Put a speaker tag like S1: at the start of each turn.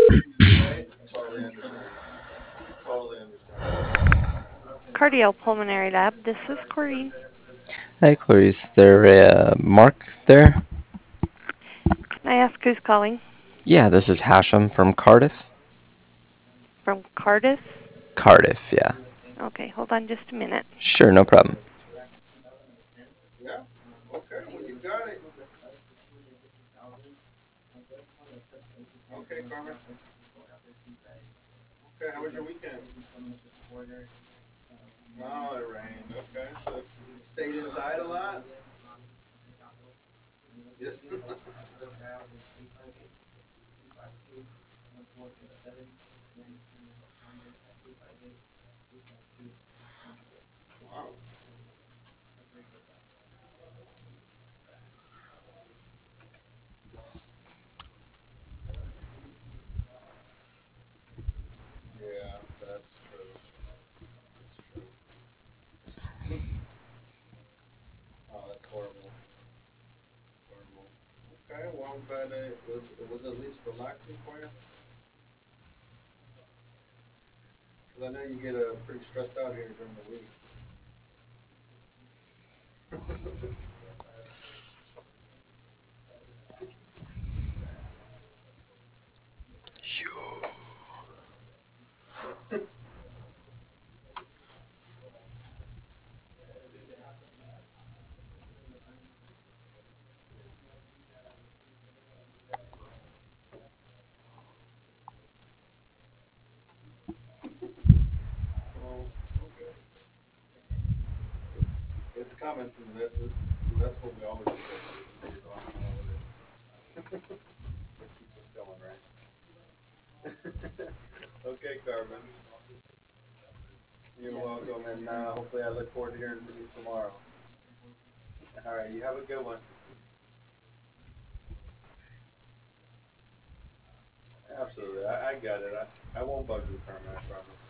S1: Right? Totally understand. Totally understand.
S2: Cardiopulmonary Lab. This is Corrine
S3: Hi, Clarice. There, Mark there?
S2: Can I ask who's calling
S3: Yeah, this is Hashem from Cardiff.
S2: from Cardiff.
S3: Cardiff, yeah.
S2: Okay, hold on just a minute.
S3: Sure, no problem.
S1: Yeah. Okay. Well, you got it. Okay, Carmen. Okay. How was your weekend? Oh, it rained. Okay. So stayed inside a lot. Yes. Wow. Yeah, that's true. That's true. Oh, that's horrible. Horrible. Okay. Well, I'm glad it was at least relaxing for you. Because I know you get pretty stressed out here during the week. Well, okay. It's coming. That's what we always look forward to, the days off and holidays. That keeps us going, right? Okay, Carmen. You're welcome, and hopefully I look forward to hearing from you tomorrow. All right, you have a good one. Absolutely, I got it. I won't bug you, Carmen. I promise.